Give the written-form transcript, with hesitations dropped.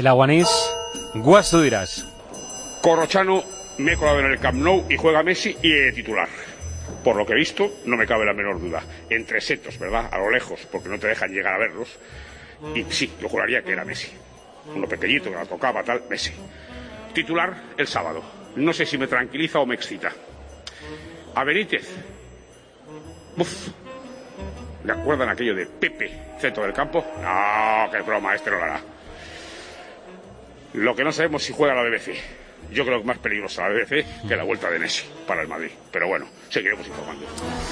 El Aguanís, Guas, tú dirás. Corrochano, me he colado en el Camp Nou y juega Messi y titular. Por lo que he visto, no me cabe la menor duda. Entre setos, ¿verdad? A lo lejos, porque no te dejan llegar a verlos. Y sí, yo juraría que era Messi. Uno pequeñito que la tocaba, tal, Messi. Titular el sábado. No sé si me tranquiliza o me excita. A Benítez. Uf. ¿Le acuerdan aquello de Pepe, centro del campo? No, qué broma, este no lo hará. Lo que no sabemos si juega la BBC. Yo creo que es más peligrosa la BBC que la vuelta de Messi para el Madrid. Pero bueno, seguiremos informando.